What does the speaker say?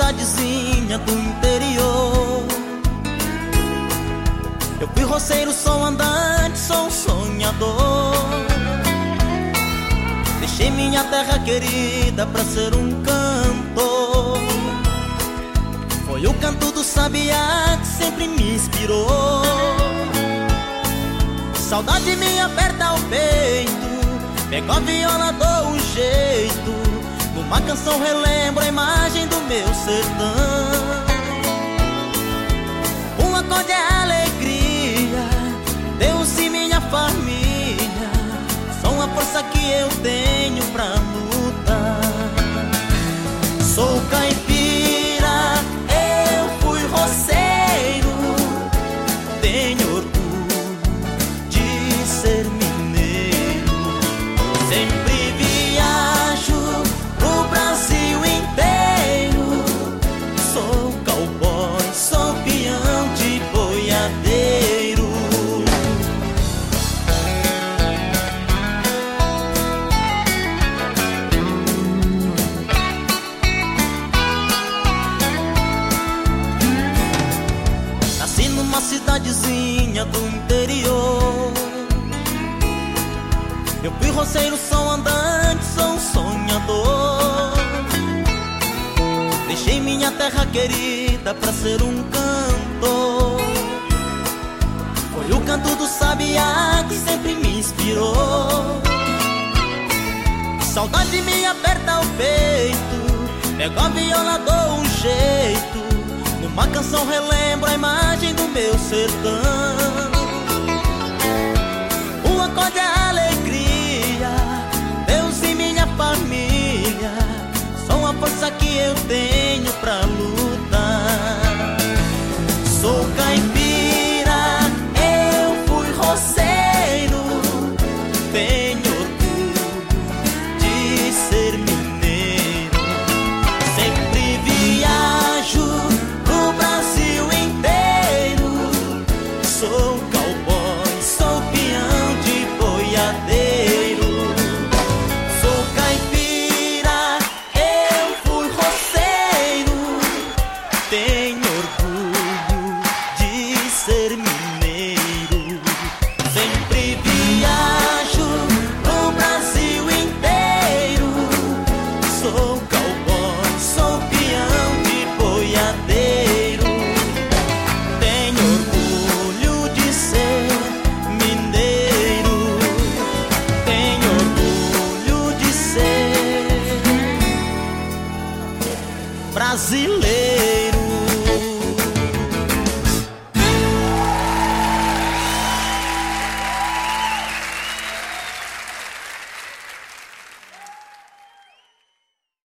cidadezinha do interior. Eu fui roceiro, sou andante, sou um sonhador. Deixei minha terra querida pra ser um cantor. Foi o canto do sabiá que sempre me inspirou. Saudade me aperta o peito, pego a viola, dou um jeito. Numa canção relembro a imagem do meu sertão. Um acorde é alegria, Deus e minha família são a força que eu tenho pra lutar. Sou caipira, eu fui roceiro, tenho orgulho de ser mineiro. Sempre viajo pro Brasil inteiro. Sou cowboy, sou peão de boiadeiro. Nasci numa cidadezinha do interior. Eu fui roceiro, sou andante, sou um sonhador. Deixei minha terra querida pra ser um cantor. Foi o canto do sabiá que sempre me inspirou. Saudade me aperta o peito, pego a viola, dou um jeito. Numa canção relembro a imagem do meu sertão. O acorde é alegria, Deus e minha família são a força que eu tenho pra lutar. Sou caipira, eu fui roceiro, tenho orgulho de ser mineiro. Sempre viajo pro Brasil inteiro. Sou cowboy, sou peão de boiadeiro. Sou caipira, eu fui roceiro, tenho orgulho de ser mineiro. Sempre viajo pro Brasil inteiro. Sou cowboy, sou peão de boiadeiro. Tenho orgulho de ser mineiro. Tenho orgulho de ser brasileiro.